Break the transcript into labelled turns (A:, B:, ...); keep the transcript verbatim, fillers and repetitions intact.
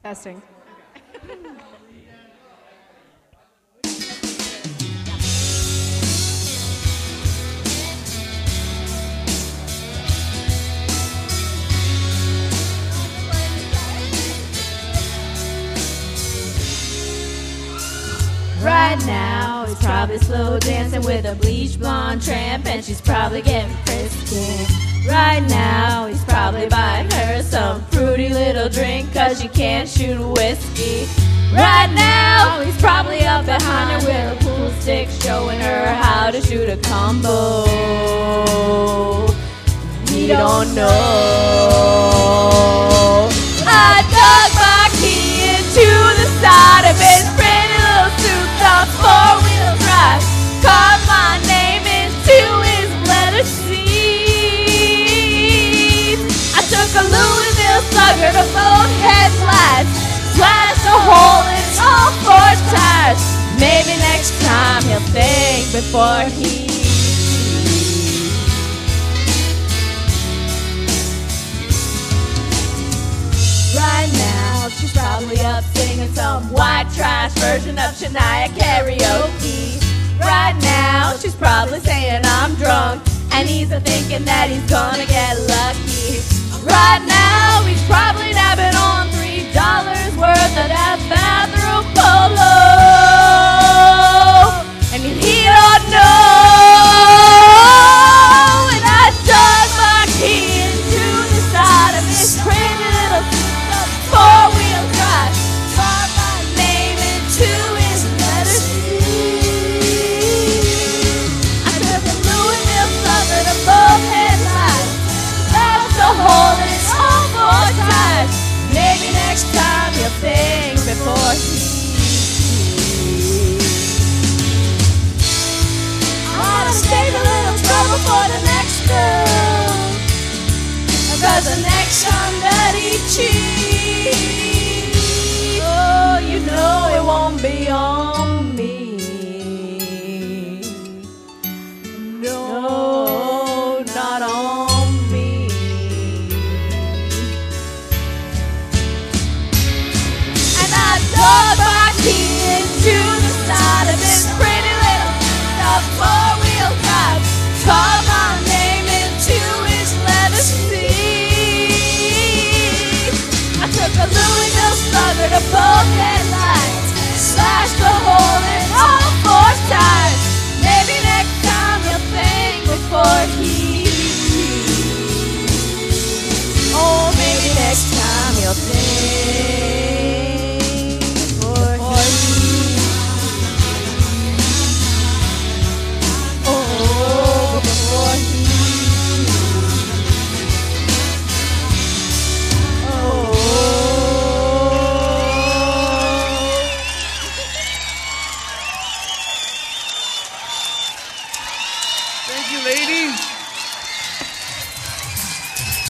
A: Testing.
B: Right now, he's probably slow dancing with a bleach blonde tramp, and she's probably getting frisky. Right now, he's probably buying her some fruity little drink, cause she can't shoot whiskey. Right now, he's probably up behind her with a pool stick, showing her how to shoot a combo. We don't know. I dug my key into the side of his pretty little souped-up four-wheel drive, carved my name into his leather seat. I took a Louisville Slugger to both headlights, slashed a hole in all four tires. Maybe next time he'll think before he. Right now, she's probably up singing some white trash version of Shania karaoke. Right now, she's probably saying I'm drunk, and he's a thinking that he's gonna get lucky. Right now, he's probably nabbing on three dollars worth of that bathroom polo, and he don't know. And I dug my key into the side of his pretty little four-wheel drive, carved my name into his leather seat. I took a Louisville Slugger to both headlights, slashed a hole in all four tires. Maybe next time he'll think before he. I wanna save a little trouble for the next girl, cause the next time that he cheats, oh, you know it won't be on me. No, not on me. And I dug my key into the side of his pretty little four-wheel drive, carved my name into his leather seat. I took a Louisville Slugger to both headlights, slashed a hole in all four tires. Maybe next time he'll think before he. Oh, maybe next time he'll think before he. Oh, before he.
C: Thank you, ladies.